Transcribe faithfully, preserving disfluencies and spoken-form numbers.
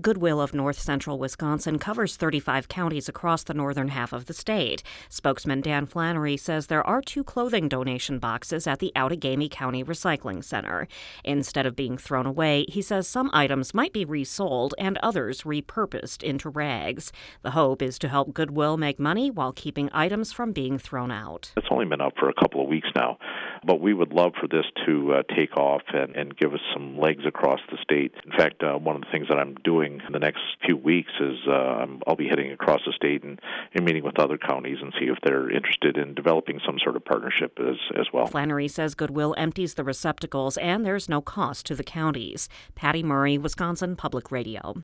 Goodwill of North Central Wisconsin covers thirty-five counties across the northern half of the state. Spokesman Dan Flannery says there are two clothing donation boxes at the Outagamie County Recycling Center. Instead of being thrown away, he says some items might be resold and others repurposed into rags. The hope is to help Goodwill make money while keeping items from being thrown out. It's only been up for a couple of weeks now, but we would love for this to uh, take off and, and give us some legs across the state. In fact, uh, one of the things that I'm doing in the next few weeks is uh, I'm, I'll be heading across the state and, and meeting with other counties and see if they're interested in developing some sort of partnership as, as well. Flannery says Goodwill empties the receptacles and there's no cost to the counties. Patty Murray, Wisconsin Public Radio.